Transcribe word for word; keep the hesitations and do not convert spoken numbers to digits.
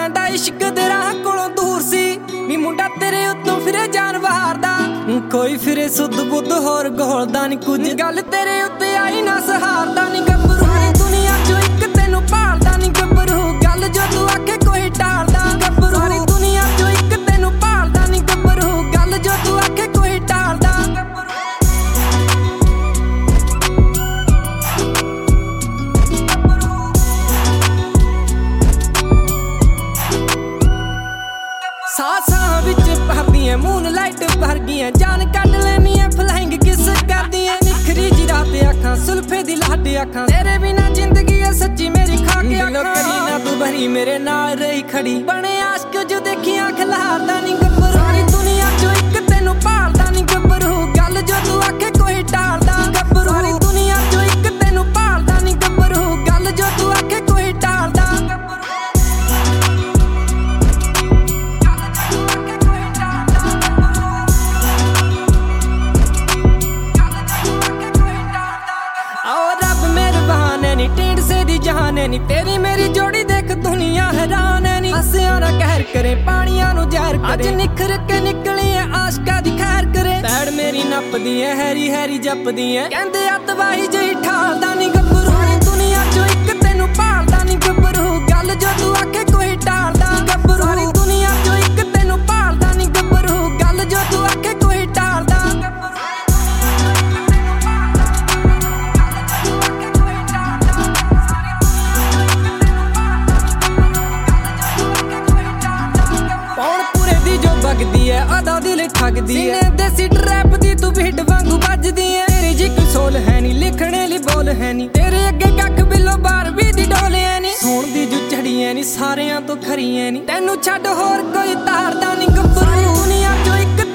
ਲੈਂਦਾ ਇਸ਼ਕ ਦੇ ਰਾਹ ਕੋਲੋਂ ਦੂਰ ਸੀ ਨੀ ਮੁੰਡਾ ਤੇਰੇ ਉੱਤੋਂ ਫਿਰੇ ਜਾਨ ਵਾਰਦਾ ਕੋਈ ਫਿਰੇ ਸੁੱਧ ਬੁੱਧ ਹੋਰ ਗੋਲਦਾ ਨੀ ਕੁਝ ਗੱਲ ਤੇਰੇ ਉੱਤੇ ਆਈ ਨਾ ਸਹਾਰਦਾ ਨੀ ਗੱਭਰੂ ਦੁਨੀਆ ਚੋਂ ਇੱਕ ਤੈਨੂੰ ਭਾਲਦਾ ਨੀ ਗੱਭਰੂ ਗੱਲ ਜੋ ਤੂੰ ਆਖੇ ਕੋਈ ਟਾਲਦਾ ਗੱਭਰੂ ਸਾਰੀ ਦੁਨੀਆ ਚੋਂ ਇੱਕ ਤੈਨੂੰ ਭਾਲਦਾ ਨੀ ਗੱਭਰੂ ਗੱਲ ਜੋ ਤੂੰ ਆਖੇ ਕੋਈ ਟਾਲਦਾ ਸਾਸਾਂ ਵਿੱਚ ਭਰਦੀਆਂ ਮੂਨ ਲਾਈਟ ਭਰ ਗਈਆਂ ਜਾਨ ਕੱਢ ਲੈਣੀਆਂ ਫਲਾਈਂਗ ਕਿਸ ਕਰਦੀਆਂ ਨਿਖਰੀ ਜੀ ਰਾਤ ਅੱਖਾਂ ਸੁਲਫੇ ਦੀ ਲਾਡ ਅੱਖਾਂ ਤੇਰੇ ਬਿਨਾ ਜ਼ਿੰਦਗੀ ਐ ਸੱਚੀ ਮੇਰੀ ਖਾ ਕੇ ਅੱਖਾਂ ਕਰੀ ਨਾ ਤੂੰ ਭਰੀ ਮੇਰੇ ਨਾਲ ਰਹੀ ਖੜੀ ਬਣੇ ਆਸ਼ਕ ਜੋ ਦੇਖੀਆਂ ਖਿਲਾਰਦਾ ਨੀ ਗੱਭਰੂ ਸਾਰੀ ਦੁਨੀਆ ਚੋਂ ਇੱਕ ਤੈਨੂੰ ਭਾਲਦਾ ਨੀ ਗੱਭਰੂ ਗੱਲ ਜੋ ਤੂੰ ਆਖੇ ਕੋਈ ਟਾਲਦਾ ਗੱਭਰੂ ਸਾਰੀ ਦੁਨੀਆ ਚੋਂ ਇੱਕ ਤੈਨੂੰ ਭਾਲਦਾ ਨੀ ਗੱਭਰੂ ਗੱਲ ਜੋ ਤੂੰ ਆਖੇ ਕੋਈ ਟਾਲਦਾ नी टेढ़ से दी जहान है नी तेरी मेरी जोड़ी देख दुनिया हैरान है नी हंसिया ना कहर करे पानिया नु जहर करे अज निखर के निकली है आशका दी खैर करे पैड़ मेरी नपदी है हैरी हैरी जपदी है कहंदे अतवाही जही ठालदा नी गब्बरू सारी दुनिया चो एक तैनू भालदा नी गब्बरू गल जो तू आखे कोई टालदा गब्बरू सारी दुनिया चो एक तैनू भालदा नी गब्बरू गल जो तू आखे कोई टालदा लगदी है आधा दिल ठगदी है देसी ट्रैप दी तू भीड़ वांगू बजदी है तेरी जी कोई सोल है नी लिखने ली बोल है नी तेरे अगे कख बिलो बार भी दी डोले है नी सोन दी जो चढ़ी है नी सारियां तो खरी है नी तेनू छड्ड होर कोई तारदा नी गब्बरू दुनिया चो एक